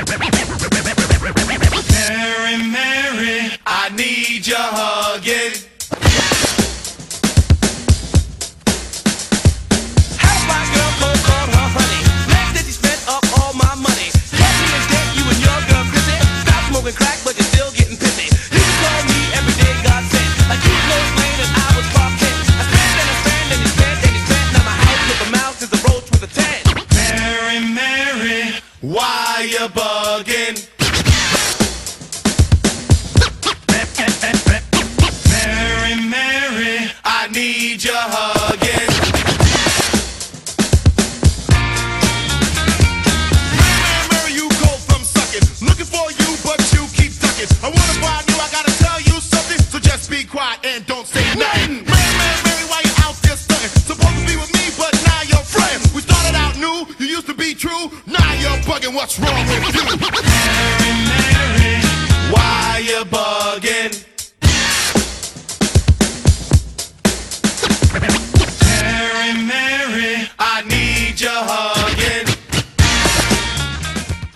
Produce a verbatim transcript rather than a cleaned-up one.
Mary, Mary, I need your hugging. How my girl called, called her honey. Last that she spent up all my money. Left me in debt, you and your girl Chrissy. Stop smoking crack, but you're still getting pissy. You can call me every day, God sent. Like you know Wayne and I was Bob Kent. I stand and I stand and he spent and he spent. Now my house with a mouse is a roach with a tent. Mary, Mary, why you bugging? Mary, Mary, I need your hugging. Mary, Mary, you go from sucking. Looking for you, but you keep ducking. I wanna buy you, I gotta tell you something. So just be quiet and don't say nothing. Mary, Mary, Mary, why you out there stunting? Supposed to be with me, but now you're fronting. We started out new, you used to be true. Now you're bugging, what's wrong with you? Mary, Mary, why you bugging?